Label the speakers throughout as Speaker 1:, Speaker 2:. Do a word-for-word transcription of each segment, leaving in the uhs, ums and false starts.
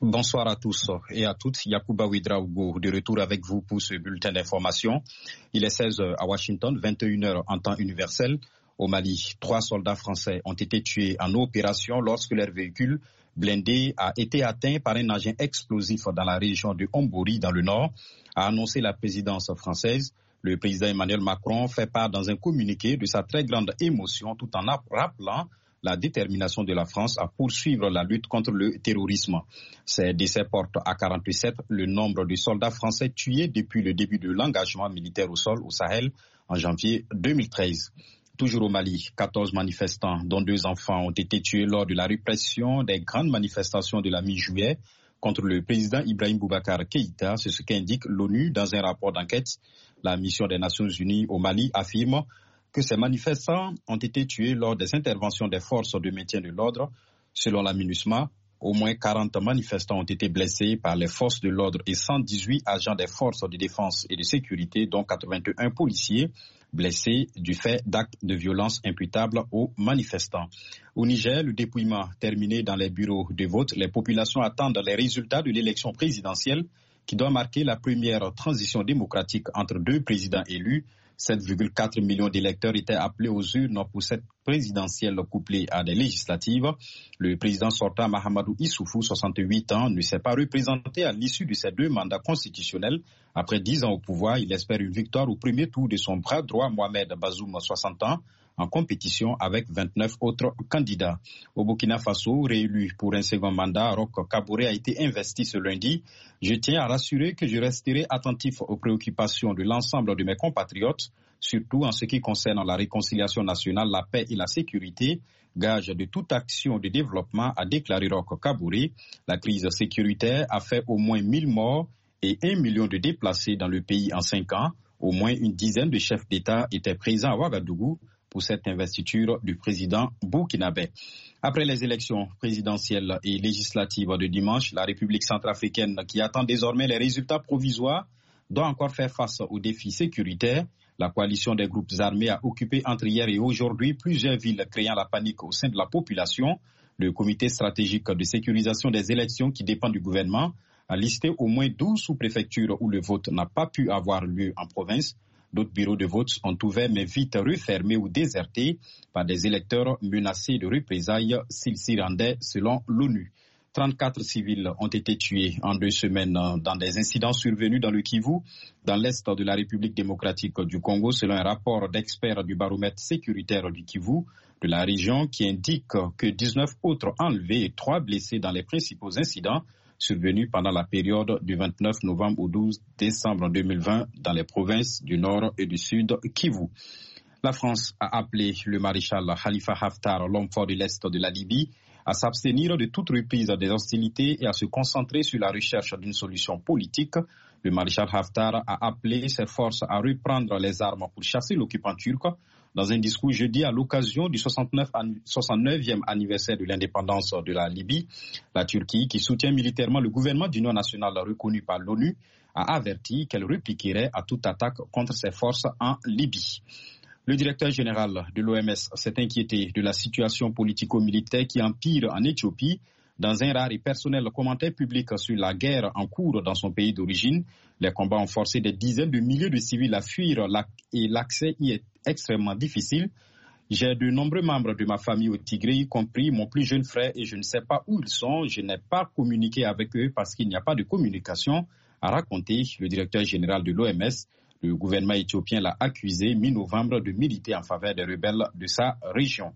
Speaker 1: Bonsoir à tous et à toutes. Yacouba Ouedraogo de retour avec vous pour ce bulletin d'information. Il est seize heures à Washington, vingt et une heures en temps universel. Au Mali, trois soldats français ont été tués en opération lorsque leur véhicule blindé a été atteint par un agent explosif dans la région de Hombori dans le nord, a annoncé la présidence française. Le président Emmanuel Macron fait part dans un communiqué de sa très grande émotion tout en rappelant la détermination de la France à poursuivre la lutte contre le terrorisme. Ces décès portent à quarante-sept le nombre de soldats français tués depuis le début de l'engagement militaire au sol au Sahel en janvier deux mille treize. Toujours au Mali, quatorze manifestants, dont deux enfants, ont été tués lors de la répression des grandes manifestations de la mi-juillet contre le président Ibrahim Boubacar Keïta. C'est ce qu'indique l'ONU dans un rapport d'enquête. La mission des Nations Unies au Mali affirme que ces manifestants ont été tués lors des interventions des forces de maintien de l'ordre. Selon la MINUSMA, au moins quarante manifestants ont été blessés par les forces de l'ordre et cent dix-huit agents des forces de défense et de sécurité, dont quatre-vingt-un policiers blessés du fait d'actes de violence imputables aux manifestants. Au Niger, le dépouillement terminé dans les bureaux de vote, les populations attendent les résultats de l'élection présidentielle qui doit marquer la première transition démocratique entre deux présidents élus. sept virgule quatre millions d'électeurs étaient appelés aux urnes pour cette présidentielle couplée à des législatives. Le président sortant Mahamadou Issoufou, soixante-huit ans, ne s'est pas représenté à l'issue de ces deux mandats constitutionnels. Après dix ans au pouvoir, il espère une victoire au premier tour de son bras droit Mohamed Bazoum, soixante ans, en compétition avec vingt-neuf autres candidats. Au Burkina Faso, réélu pour un second mandat, Roch Kaboré a été investi ce lundi. Je tiens à rassurer que je resterai attentif aux préoccupations de l'ensemble de mes compatriotes, surtout en ce qui concerne la réconciliation nationale, la paix et la sécurité, gage de toute action de développement, a déclaré Roch Kaboré. La crise sécuritaire a fait au moins mille morts et un million de déplacés dans le pays en cinq ans. Au moins une dizaine de chefs d'État étaient présents à Ouagadougou pour cette investiture du président burkinabé. Après les élections présidentielles et législatives de dimanche, la République centrafricaine, qui attend désormais les résultats provisoires, doit encore faire face aux défis sécuritaires. La coalition des groupes armés a occupé entre hier et aujourd'hui plusieurs villes, créant la panique au sein de la population. Le comité stratégique de sécurisation des élections, qui dépend du gouvernement, a listé au moins douze sous-préfectures où le vote n'a pas pu avoir lieu en province. D'autres bureaux de vote ont ouvert mais vite refermés ou désertés par des électeurs menacés de représailles s'ils s'y rendaient, selon l'ONU. trente-quatre civils ont été tués en deux semaines dans des incidents survenus dans le Kivu, dans l'est de la République démocratique du Congo, selon un rapport d'experts du baromètre sécuritaire du Kivu de la région qui indique que dix-neuf autres enlevés et trois blessés dans les principaux incidents survenu pendant la période du vingt-neuf novembre au douze décembre deux mille vingt dans les provinces du Nord et du Sud Kivu. La France a appelé le maréchal Khalifa Haftar, l'homme fort de l'Est de la Libye, à s'abstenir de toute reprise des hostilités et à se concentrer sur la recherche d'une solution politique. Le maréchal Haftar a appelé ses forces à reprendre les armes pour chasser l'occupant turc. Dans un discours jeudi à l'occasion du soixante-neuvième anniversaire de l'indépendance de la Libye, la Turquie, qui soutient militairement le gouvernement d'union nationale reconnu par l'ONU, a averti qu'elle répliquerait à toute attaque contre ses forces en Libye. Le directeur général de l'O M S s'est inquiété de la situation politico-militaire qui empire en Éthiopie. Dans un rare et personnel commentaire public sur la guerre en cours dans son pays d'origine, les combats ont forcé des dizaines de milliers de civils à fuir et l'accès y est extrêmement difficile. J'ai de nombreux membres de ma famille au Tigré, y compris mon plus jeune frère, et je ne sais pas où ils sont. Je n'ai pas communiqué avec eux parce qu'il n'y a pas de communication, a raconté le directeur général de l'O M S. Le gouvernement éthiopien l'a accusé mi-novembre de militer en faveur des rebelles de sa région.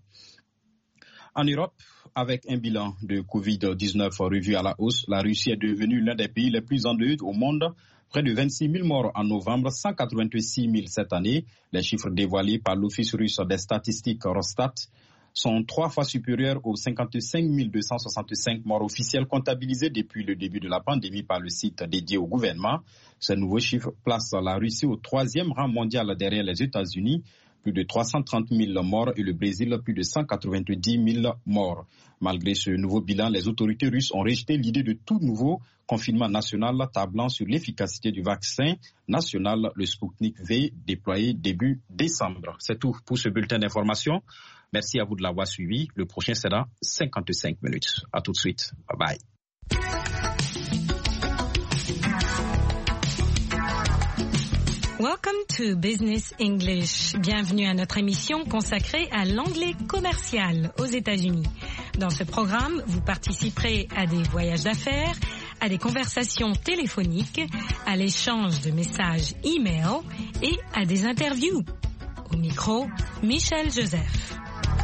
Speaker 1: En Europe, avec un bilan de covid dix-neuf revu à la hausse, la Russie est devenue l'un des pays les plus endeuillés au monde. Près de vingt-six mille morts en novembre, cent quatre-vingt-six mille cette année. Les chiffres dévoilés par l'Office russe des statistiques Rosstat sont trois fois supérieurs aux cinquante-cinq mille deux cent soixante-cinq morts officiels comptabilisés depuis le début de la pandémie par le site dédié au gouvernement. Ce nouveau chiffre place la Russie au troisième rang mondial derrière les États-Unis. Plus de trois cent trente mille morts et le Brésil plus de cent quatre-vingt-dix mille morts. Malgré ce nouveau bilan, les autorités russes ont rejeté l'idée de tout nouveau confinement national tablant sur l'efficacité du vaccin national, le Sputnik V, déployé début décembre. C'est tout pour ce bulletin d'information. Merci à vous de l'avoir suivi. Le prochain sera cinquante-cinq minutes. À tout de suite. Bye bye.
Speaker 2: Welcome to Business English. Bienvenue à notre émission consacrée à l'anglais commercial aux États-Unis. Dans ce programme, vous participerez à des voyages d'affaires, à des conversations téléphoniques, à l'échange de messages e-mail et à des interviews. Au micro, Michel Joseph.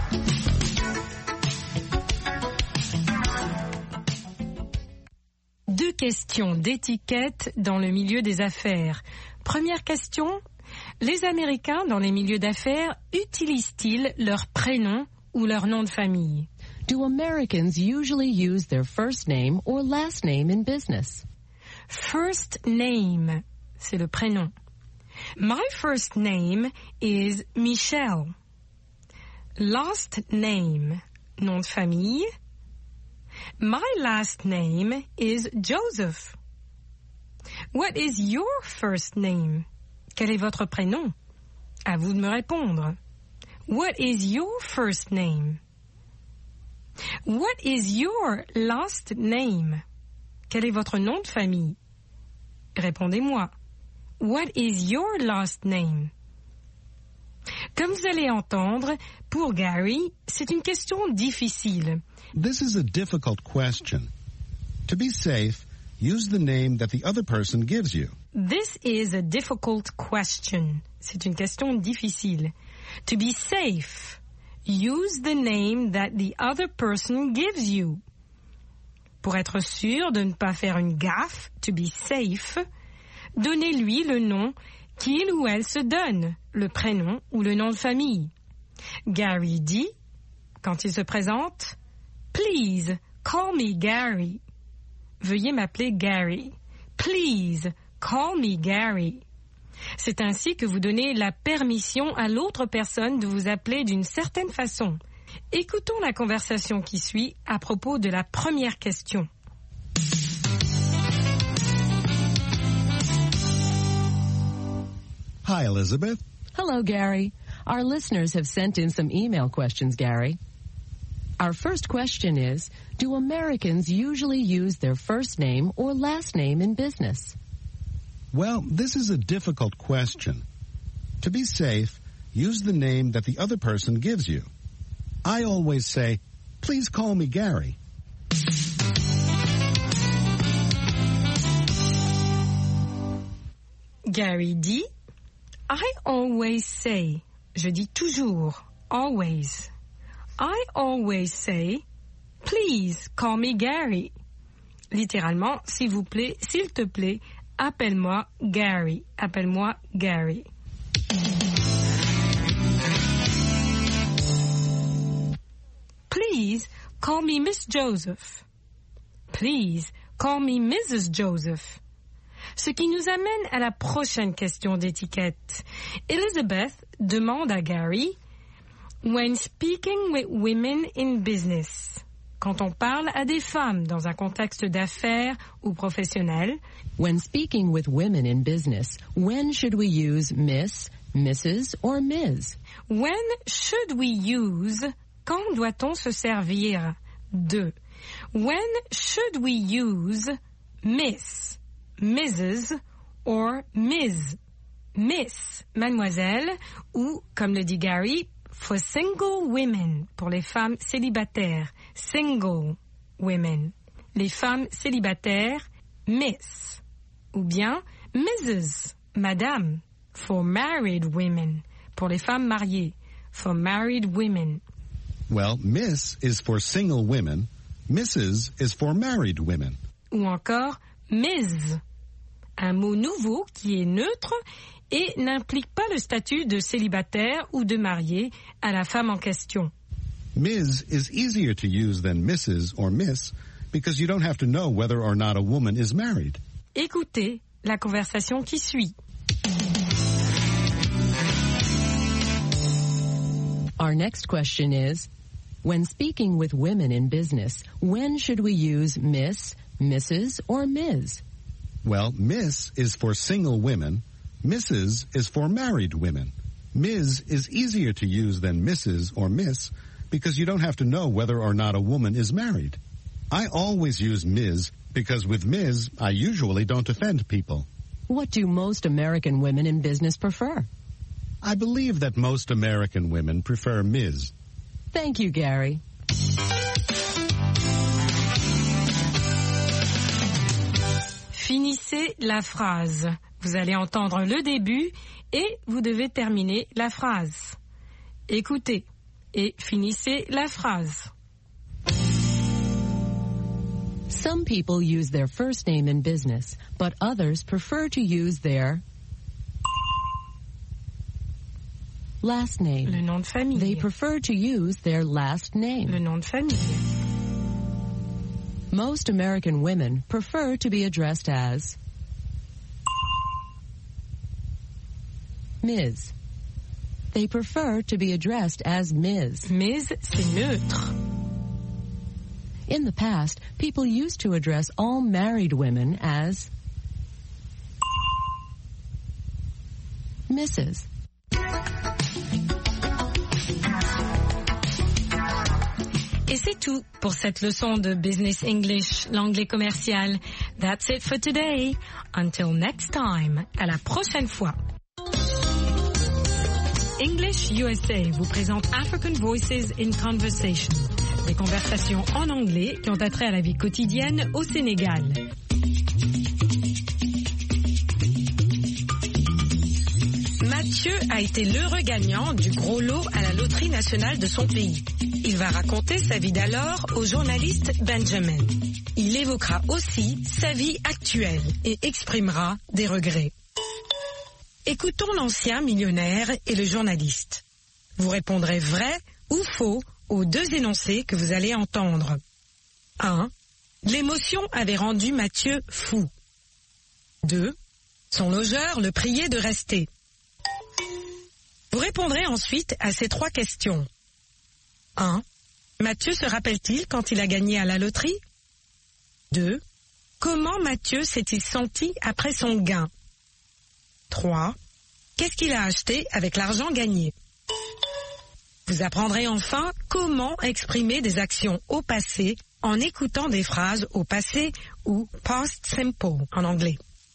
Speaker 2: Deux questions d'étiquette dans le milieu des affaires. Première question, les Américains dans les milieux d'affaires utilisent-ils leur prénom ou leur nom de famille?
Speaker 3: Do Americans usually use their first name or last name in business?
Speaker 2: First name, c'est le prénom. My first name is Michelle. Last name, nom de famille. My last name is Joseph. What is your first name? Quel est votre prénom? À vous de me répondre. What is your first name? What is your last name? Quel est votre nom de famille? Répondez-moi. What is your last name? Comme vous allez entendre, pour Gary, c'est une question difficile.
Speaker 4: This is a difficult question. To be safe, use the name that the other person gives you.
Speaker 2: This is a difficult question. C'est une question difficile. To be safe, use the name that the other person gives you. Pour être sûr de ne pas faire une gaffe, to be safe, donnez-lui le nom qu'il ou elle se donne, le prénom ou le nom de famille. Gary dit, quand il se présente, Please, call me Gary. Veuillez m'appeler Gary. Please, call me Gary. C'est ainsi que vous donnez la permission à l'autre personne de vous appeler d'une certaine façon. Écoutons la conversation qui suit à propos de la première question.
Speaker 4: Hi, Elizabeth.
Speaker 3: Hello, Gary. Our listeners have sent in some email questions, Gary. Our first question is, do Americans usually use their first name or last name in business?
Speaker 4: Well, this is a difficult question. To be safe, use the name that the other person gives you. I always say, please call me Gary.
Speaker 2: Gary dit, I always say, je dis toujours, always. I always say, please call me Gary. Littéralement, s'il vous plaît, s'il te plaît, appelle-moi Gary. Appelle-moi Gary. Please call me Miss Joseph. Please call me Missus Joseph. Ce qui nous amène à la prochaine question d'étiquette. Elizabeth demande à Gary, when speaking with women in business, quand on parle à des femmes dans un contexte d'affaires ou professionnel,
Speaker 3: when speaking with women in business, when should we use Miss, Missus or Miz?
Speaker 2: When should we use, quand doit-on se servir de? When should we use Miss, Missus or Miz? Miss, mademoiselle, ou, comme le dit Gary, for single women, pour les femmes célibataires, single women. Les femmes célibataires, Miss. Ou bien Missus, madame, for married women, pour les femmes mariées, for married women.
Speaker 4: Well, Miss is for single women, Missus is for married women.
Speaker 2: Ou encore Miz, un mot nouveau qui est neutre et n'implique pas le statut de célibataire ou de marié à la femme en question.
Speaker 4: Miz is easier to use than Missus or Miss because you don't have to know whether or not a woman is married.
Speaker 2: Écoutez la conversation qui suit.
Speaker 3: Our next question is, when speaking with women in business, when should we use Miss, Missus or Miz?
Speaker 4: Well, Miss is for single women, Missus is for married women. Miz is easier to use than Missus or Miss because you don't have to know whether or not a woman is married. I always use Miz because with Miz, I usually don't offend people.
Speaker 3: What do most American women in business prefer?
Speaker 4: I believe that most American women prefer Miz.
Speaker 3: Thank you, Gary.
Speaker 2: Finissez la phrase. Vous allez entendre le début et vous devez terminer la phrase. Écoutez et finissez la phrase.
Speaker 3: Some people use their first name in business, but others prefer to use their last name.
Speaker 2: Le nom de famille.
Speaker 3: They prefer to use their last name.
Speaker 2: Le nom de famille.
Speaker 3: Most American women prefer to be addressed as Miz. They prefer to be addressed as Miz.
Speaker 2: Miz, c'est neutre.
Speaker 3: In the past, people used to address all married women as Missus
Speaker 2: Et c'est tout pour cette leçon de Business English, l'anglais commercial. That's it for today. Until next time. À la prochaine fois. English U S A vous présente African Voices in Conversation. Des conversations en anglais qui ont attrait à la vie quotidienne au Sénégal. Mathieu a été l'heureux gagnant du gros lot à la loterie nationale de son pays. Il va raconter sa vie d'alors au journaliste Benjamin. Il évoquera aussi sa vie actuelle et exprimera des regrets. Écoutons l'ancien millionnaire et le journaliste. Vous répondrez vrai ou faux aux deux énoncés que vous allez entendre. un. L'émotion avait rendu Mathieu fou. deux. Son logeur le priait de rester. Vous répondrez ensuite à ces trois questions. un. Mathieu se rappelle-t-il quand il a gagné à la loterie? deux. Comment Mathieu s'est-il senti après son gain? trois. Qu'est-ce qu'il a acheté avec l'argent gagné? Vous apprendrez enfin comment exprimer des actions au passé en écoutant des phrases au passé ou past simple en anglais.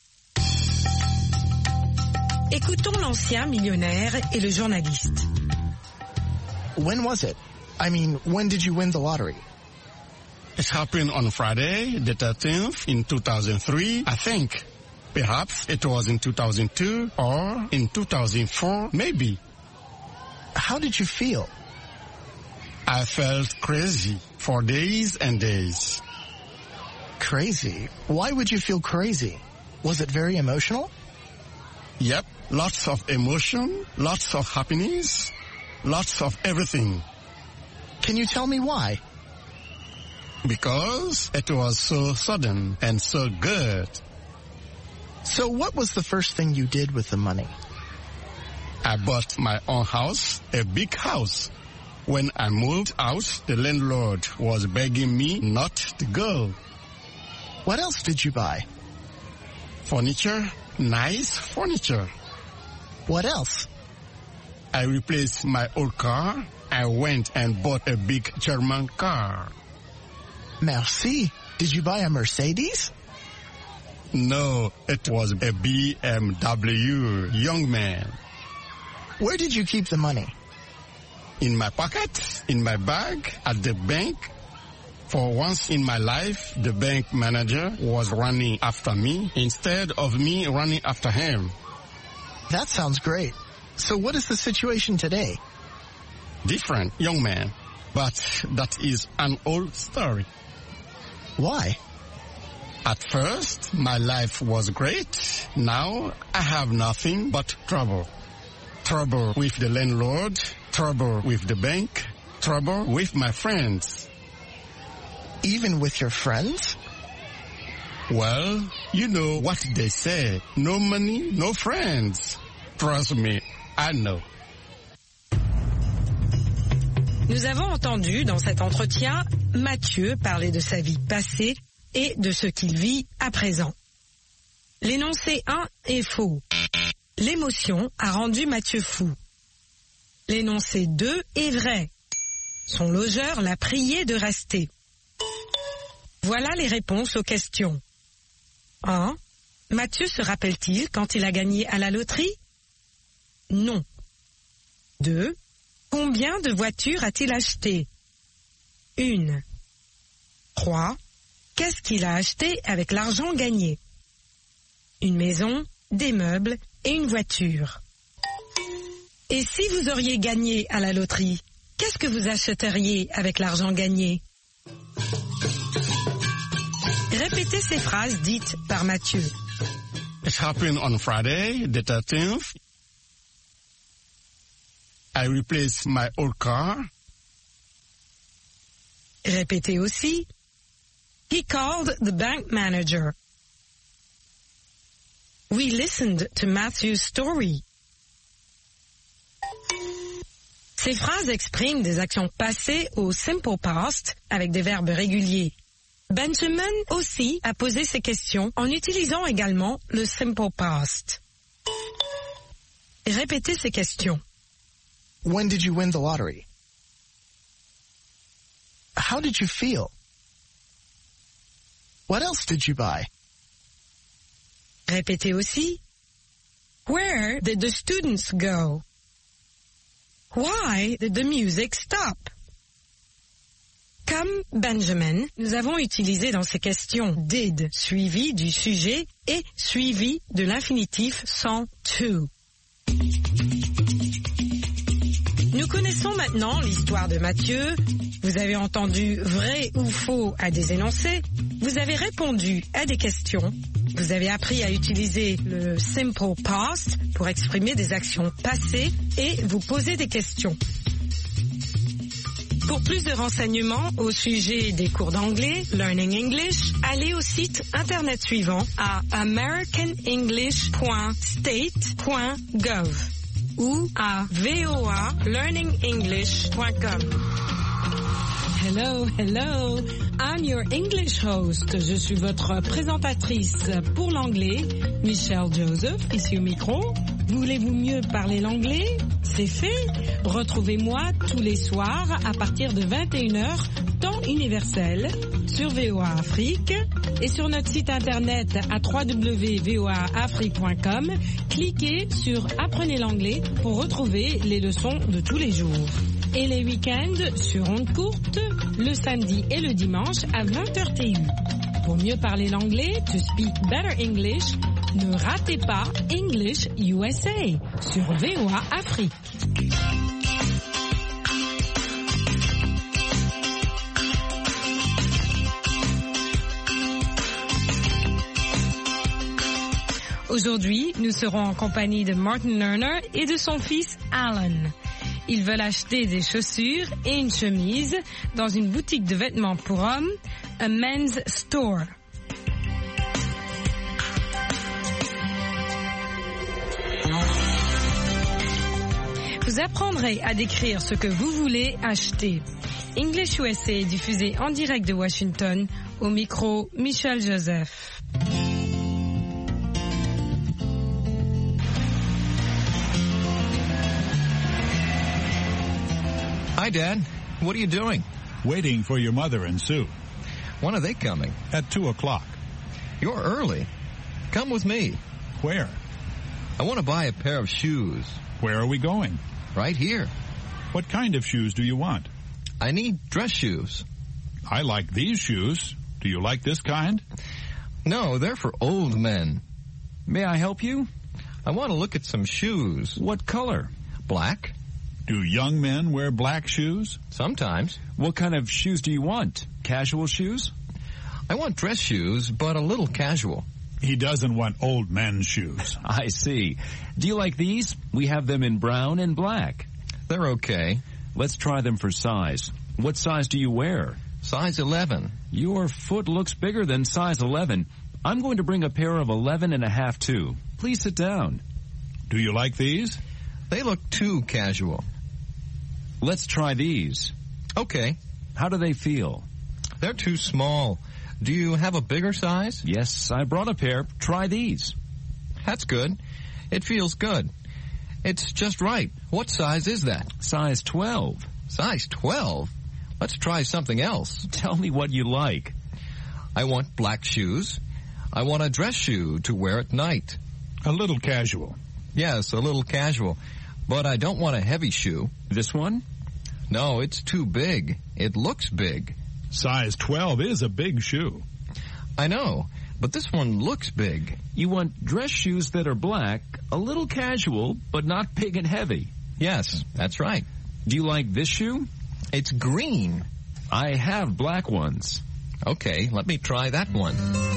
Speaker 2: Écoutons l'ancien millionnaire et le journaliste.
Speaker 5: When was it? I mean, when did you win the lottery?
Speaker 6: It happened on Friday, the thirteenth, in two thousand three, I think. Perhaps it was in two thousand two or in two thousand four, maybe.
Speaker 5: How did you feel?
Speaker 6: I felt crazy for days and days.
Speaker 5: Crazy? Why would you feel crazy? Was it very emotional?
Speaker 6: Yep, lots of emotion, lots of happiness, lots of everything.
Speaker 5: Can you tell me why?
Speaker 6: Because it was so sudden and so good.
Speaker 5: So what was the first thing you did with the money?
Speaker 6: I bought my own house, a big house. When I moved out, the landlord was begging me not to go.
Speaker 5: What else did you buy?
Speaker 6: Furniture, nice furniture.
Speaker 5: What else?
Speaker 6: I replaced my old car. I went and bought a big German car.
Speaker 5: Merci. Did you buy a Mercedes?
Speaker 6: No, it was a B M W, young man.
Speaker 5: Where did you keep the money?
Speaker 6: In my pocket, in my bag, at the bank. For once in my life, the bank manager was running after me instead of me running after him.
Speaker 5: That sounds great. So what is the situation today?
Speaker 6: Different, young man. But that is an old story.
Speaker 5: Why?
Speaker 6: At first, my life was great. Now, I have nothing but trouble. Trouble with the landlord, trouble with the bank, trouble with my friends.
Speaker 5: Even with your friends?
Speaker 6: Well, you know what they say. No money, no friends. Trust me, I know.
Speaker 2: Nous avons entendu dans cet entretien Mathieu parler de sa vie passée et de ce qu'il vit à présent. L'énoncé un est faux. L'émotion a rendu Mathieu fou. L'énoncé deux est vrai. Son logeur l'a prié de rester. Voilà les réponses aux questions. un. Mathieu se rappelle-t-il quand il a gagné à la loterie? Non. deux. Combien de voitures a-t-il acheté? Une. trois. Qu'est-ce qu'il a acheté avec l'argent gagné? Une maison, des meubles et une voiture. Et si vous auriez gagné à la loterie, qu'est-ce que vous achèteriez avec l'argent gagné? Répétez ces phrases dites par Mathieu.
Speaker 6: It happened on Friday, the thirteenth. I replaced my old car.
Speaker 2: Répétez aussi. He called the bank manager. We listened to Matthew's story. Ces phrases expriment des actions passées au simple past avec des verbes réguliers. Benjamin aussi a posé ces questions en utilisant également le simple past. Répétez ces questions.
Speaker 5: When did you win the lottery? How did you feel? What else did you buy?
Speaker 2: Répétez aussi. Where did the students go? Why did the music stop? Comme Benjamin, nous avons utilisé dans ces questions did suivi du sujet et suivi de l'infinitif sans to. Nous connaissons maintenant l'histoire de Mathieu. Vous avez entendu vrai ou faux à des énoncés. Vous avez répondu à des questions. Vous avez appris à utiliser le simple past pour exprimer des actions passées et vous poser des questions. Pour plus de renseignements au sujet des cours d'anglais, Learning English, allez au site internet suivant à american english point state point gov ou à voa learning english point com.
Speaker 7: Hello, hello, I'm your English host. Je suis votre présentatrice pour l'anglais, Michelle Joseph, ici au micro. Voulez-vous mieux parler l'anglais? C'est fait. Retrouvez-moi tous les soirs à partir de vingt et une heures, temps universel, sur V O A Afrique et sur notre site internet à w w w point v o a afrique point com. Cliquez sur Apprenez l'anglais pour retrouver les leçons de tous les jours. Et les week-ends sur ondes courtes, le samedi et le dimanche à vingt heures T U. Pour mieux parler l'anglais, to speak better English, ne ratez pas English U S A sur V O A Afrique.
Speaker 2: Aujourd'hui, nous serons en compagnie de Martin Lerner et de son fils Alan. Ils veulent acheter des chaussures et une chemise dans une boutique de vêtements pour hommes, a men's store. Vous apprendrez à décrire ce que vous voulez acheter. English U S A est diffusé en direct de Washington, au micro Michelle Joseph.
Speaker 8: Hi, Dad. What are you doing?
Speaker 9: Waiting for your mother and Sue.
Speaker 8: When are they coming?
Speaker 9: At two o'clock.
Speaker 8: You're early. Come with me.
Speaker 9: Where?
Speaker 8: I want to buy a pair of shoes.
Speaker 9: Where are we going?
Speaker 8: Right here.
Speaker 9: What kind of shoes do you want?
Speaker 8: I need dress shoes.
Speaker 9: I like these shoes. Do you like this kind?
Speaker 8: No, they're for old men.
Speaker 10: May I help you?
Speaker 8: I want to look at some shoes.
Speaker 10: What color?
Speaker 8: Black.
Speaker 9: Do young men wear black shoes?
Speaker 8: Sometimes.
Speaker 10: What kind of shoes do you want? Casual shoes?
Speaker 8: I want dress shoes, but a little casual.
Speaker 9: He doesn't want old men's shoes.
Speaker 10: I see. Do you like these? We have them in brown and black.
Speaker 8: They're okay.
Speaker 10: Let's try them for size. What size do you wear?
Speaker 8: Size eleven.
Speaker 10: Your foot looks bigger than size eleven. I'm going to bring a pair of eleven and a half too. Please sit down.
Speaker 9: Do you like these?
Speaker 8: They look too casual.
Speaker 10: Let's try these.
Speaker 8: Okay.
Speaker 10: How do they feel?
Speaker 8: They're too small. Do you have a bigger size?
Speaker 10: Yes, I brought a pair. Try these.
Speaker 8: That's good. It feels good. It's just right. What size is that?
Speaker 10: Size twelve.
Speaker 8: Size twelve? Let's try something else.
Speaker 10: Tell me what you like.
Speaker 8: I want black shoes. I want a dress shoe to wear at night.
Speaker 9: A little casual.
Speaker 8: Yes, a little casual. But I don't want a heavy shoe.
Speaker 10: This one?
Speaker 8: No, it's too big. It looks big.
Speaker 9: Size twelve is a big shoe.
Speaker 8: I know, but this one looks big.
Speaker 10: You want dress shoes that are black, a little casual, but not big and heavy.
Speaker 8: Yes, that's right.
Speaker 10: Do you like this shoe?
Speaker 8: It's green.
Speaker 10: I have black ones.
Speaker 8: Okay, let me try that one.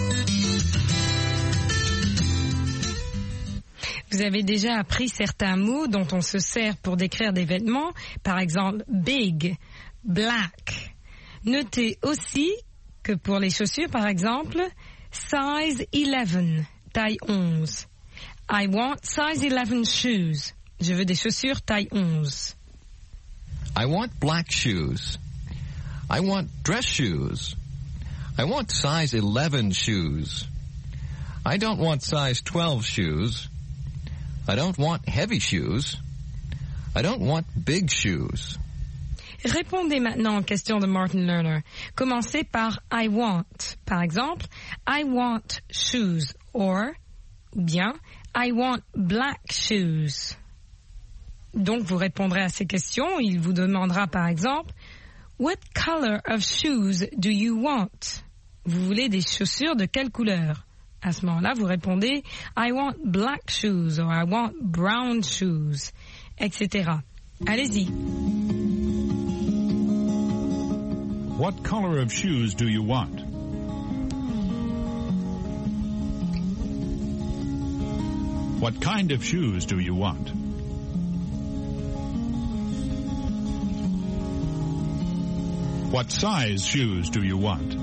Speaker 2: Vous avez déjà appris certains mots dont on se sert pour décrire des vêtements, par exemple big, black. Notez aussi que pour les chaussures, par exemple, size eleven, taille onze. I want size eleven shoes. Je veux des chaussures taille onze.
Speaker 8: I want black shoes. I want dress shoes. I want size eleven shoes. I don't want size twelve shoes. I don't want heavy shoes. I don't want big shoes.
Speaker 2: Répondez maintenant aux questions de Martin Lerner. Commencez par I want. Par exemple, I want shoes. Or, ou bien, I want black shoes. Donc, vous répondrez à ces questions. Il vous demandera par exemple, What color of shoes do you want? Vous voulez des chaussures de quelle couleur? À ce moment-là, vous répondez I want black shoes or I want brown shoes, et cetera. Allez-y.
Speaker 9: What color of shoes do you want? What kind of shoes do you want? What size shoes do you want?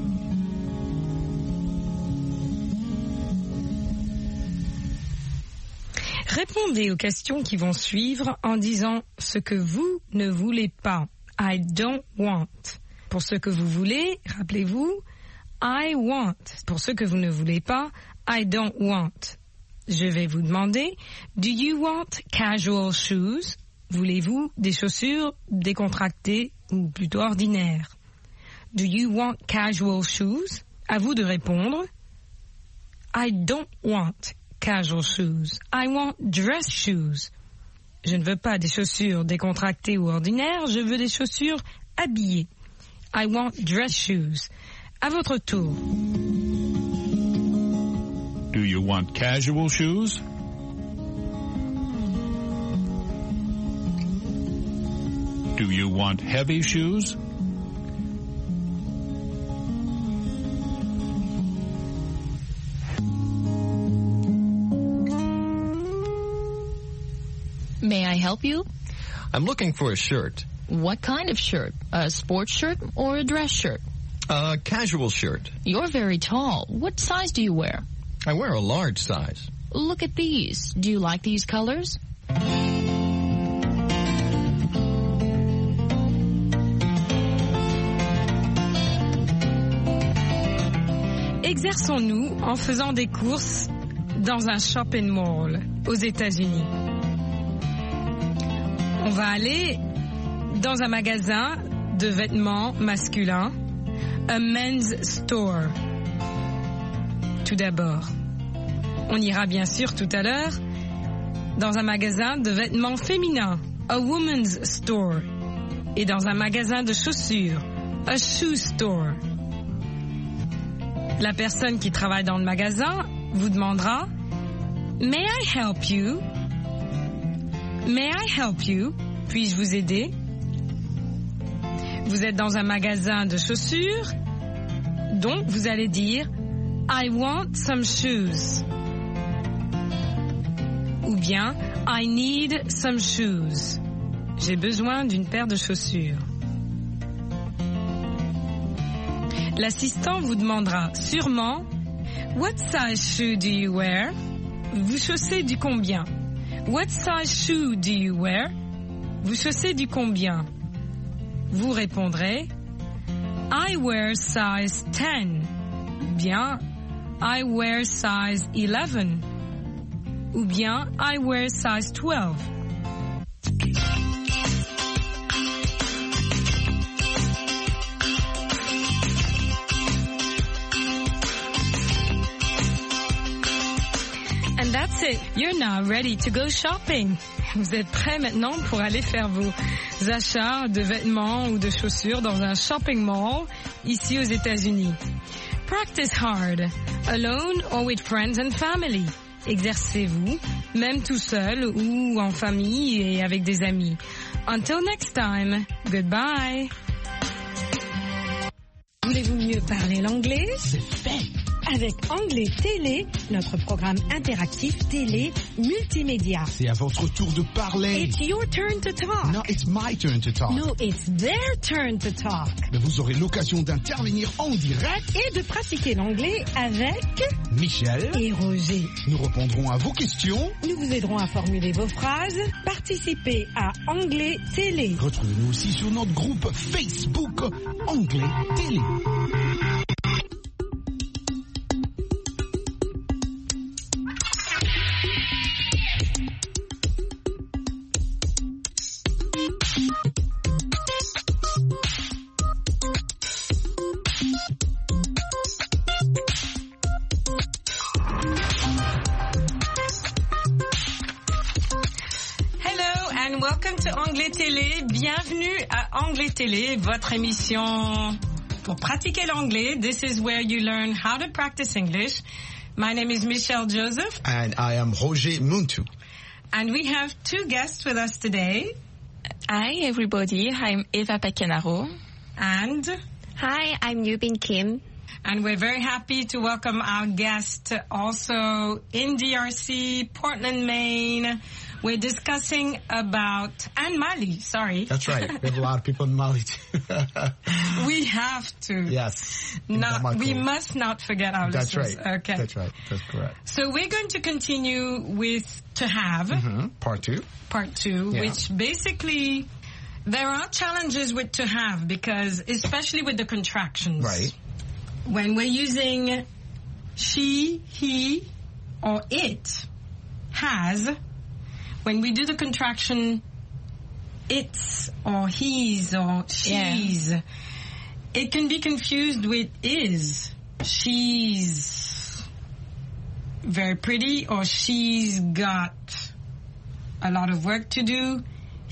Speaker 2: Répondez aux questions qui vont suivre en disant ce que vous ne voulez pas. I don't want. Pour ce que vous voulez, rappelez-vous, I want. Pour ce que vous ne voulez pas, I don't want. Je vais vous demander, do you want casual shoes? Voulez-vous des chaussures décontractées ou plutôt ordinaires? Do you want casual shoes? À vous de répondre, I don't want casual shoes. I want dress shoes. Je ne veux pas des chaussures décontractées ou ordinaires, je veux des chaussures habillées. I want dress shoes. À votre tour.
Speaker 9: Do you want casual shoes? Do you want heavy shoes?
Speaker 11: May I help you?
Speaker 8: I'm looking for a shirt.
Speaker 11: What kind of shirt? A sports shirt or a dress shirt?
Speaker 8: A casual shirt.
Speaker 11: You're very tall. What size do you wear?
Speaker 8: I wear a large size.
Speaker 11: Look at these. Do you like these colors?
Speaker 2: Exerçons-nous en faisant des courses dans un shopping mall aux États-Unis. On va aller dans un magasin de vêtements masculins, a men's store. Tout d'abord, on ira bien sûr tout à l'heure dans un magasin de vêtements féminins, a woman's store, et dans un magasin de chaussures, a shoe store. La personne qui travaille dans le magasin vous demandera « May I help you? May I help you? Puis-je vous aider? » Vous êtes dans un magasin de chaussures, donc vous allez dire « I want some shoes » ou bien « I need some shoes ». J'ai besoin d'une paire de chaussures. L'assistant vous demandera sûrement « What size shoe do you wear? » Vous chaussez du combien? What size shoe do you wear? Vous chaussez du combien? Vous répondrez I wear size ten. Ou bien I wear size eleven. Ou bien I wear size twelve. That's it. You're now ready to go shopping. Vous êtes prêts maintenant pour aller faire vos achats de vêtements ou de chaussures dans un shopping mall ici aux États-Unis. Practice hard, alone or with friends and family. Exercez-vous, même tout seul ou en famille et avec des amis. Until next time, goodbye. Voulez-vous mieux parler l'anglais?
Speaker 5: C'est fait.
Speaker 7: Avec Anglais Télé, notre programme interactif télé multimédia.
Speaker 5: C'est à votre tour de parler.
Speaker 7: It's your turn to talk.
Speaker 5: No, it's my turn to talk.
Speaker 7: No, it's their turn to talk.
Speaker 5: Mais vous aurez l'occasion d'intervenir en direct
Speaker 7: et de pratiquer l'anglais avec
Speaker 5: Michel
Speaker 7: et Roger.
Speaker 5: Nous répondrons à vos questions.
Speaker 7: Nous vous aiderons à formuler vos phrases. Participez à Anglais Télé.
Speaker 5: Retrouvez-nous aussi sur notre groupe Facebook Anglais Télé.
Speaker 2: Anglais Télé, bienvenue à Anglais Télé, votre émission pour pratiquer l'anglais. This is where you learn how to practice English. My name is Michelle Joseph.
Speaker 5: And I am Roger Muntu.
Speaker 2: And we have two guests with us today.
Speaker 12: Hi everybody, I'm Eva Pecanaro.
Speaker 2: And
Speaker 13: hi, I'm Yubin Kim.
Speaker 2: And we're very happy to welcome our guest also in D R C, Portland, Maine. We're discussing about, and Mali, sorry.
Speaker 5: That's right. We have a lot of people in Mali too.
Speaker 2: We have to.
Speaker 5: Yes.
Speaker 2: Not, we must not forget our
Speaker 5: That's
Speaker 2: listeners.
Speaker 5: right.
Speaker 2: Okay.
Speaker 5: That's right. That's correct.
Speaker 2: So we're going to continue with to have.
Speaker 5: Mm-hmm. Part two.
Speaker 2: Part two, yeah. Which basically, there are challenges with to have because, especially with the contractions.
Speaker 5: Right.
Speaker 2: When we're using she, he, or it, has, when we do the contraction it's or he's or she's, yeah. It can be confused with is. She's very pretty or she's got a lot of work to do.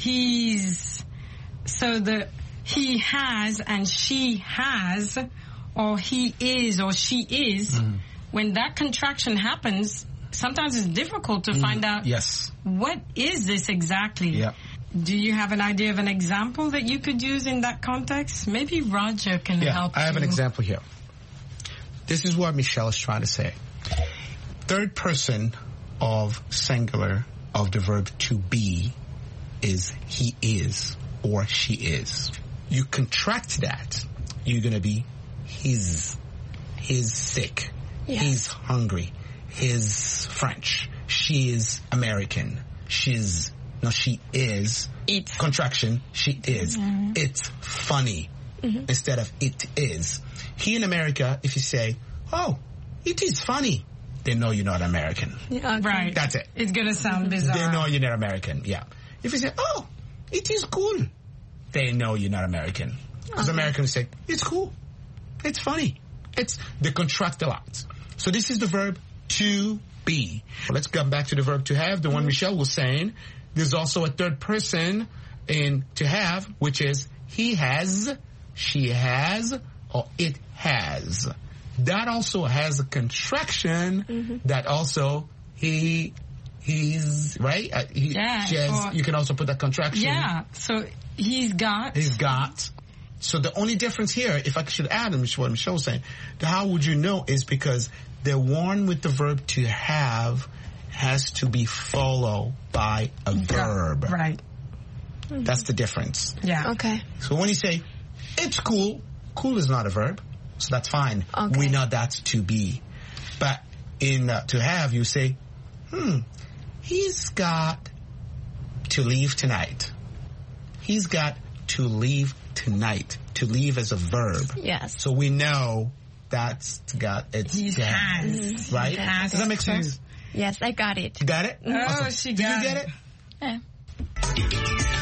Speaker 2: He's, so the he has and she has or he is or she is, mm. when that contraction happens, sometimes it's difficult to mm. find out
Speaker 5: yes.
Speaker 2: what is this exactly.
Speaker 5: Yeah.
Speaker 2: Do you have an idea of an example that you could use in that context? Maybe Roger can
Speaker 5: yeah,
Speaker 2: help
Speaker 5: I have
Speaker 2: you.
Speaker 5: an example here. This is what Michelle is trying to say. Third person of singular of the verb to be is he is or she is. You contract that, you're going to be his. He's sick. Yes. He's hungry. He's French. She is American. She's, no, she is.
Speaker 12: It.
Speaker 5: Contraction, she is.
Speaker 12: Mm-hmm.
Speaker 5: It's funny. Mm-hmm. Instead of it is. Here in America, if you say, oh, it is funny, they know you're not American.
Speaker 2: Yeah, okay. Right.
Speaker 5: That's it.
Speaker 2: It's going to sound bizarre.
Speaker 5: They know you're not American, yeah. If you say, oh, it is cool, they know you're not American. Because okay. Americans say, it's cool. It's funny. It's, they contract a lot. So this is the verb to be. Let's come back to the verb to have, the one Michelle was saying. There's also a third person in to have, which is he has, she has, or it has. That also has a contraction mm-hmm. that also he, he's, right? Uh, he,
Speaker 2: yeah.
Speaker 5: She has,
Speaker 2: or,
Speaker 5: you can also put that contraction.
Speaker 2: Yeah, so he's got.
Speaker 5: He's got. So the only difference here, if I should add, which is what Michelle was saying, how would you know is because the one with the verb to have has to be followed by a verb.
Speaker 2: Right.
Speaker 5: Mm-hmm. That's the difference.
Speaker 2: Yeah.
Speaker 13: Okay.
Speaker 5: So when you say, it's cool, cool is not a verb, so that's fine.
Speaker 13: Okay.
Speaker 5: We know that's to be. But in uh, to have, you say, hmm, he's got to leave tonight. He's got to leave tonight. To leave as a verb.
Speaker 13: Yes.
Speaker 5: So we know that's got it's
Speaker 2: he
Speaker 5: to have,
Speaker 2: has.
Speaker 5: right?
Speaker 2: He has.
Speaker 5: Does that make sense?
Speaker 13: Yes, I got it.
Speaker 5: You got it?
Speaker 2: Oh,
Speaker 5: awesome.
Speaker 2: she
Speaker 5: Did
Speaker 2: got
Speaker 5: you get
Speaker 2: it.
Speaker 5: it?
Speaker 13: Yeah.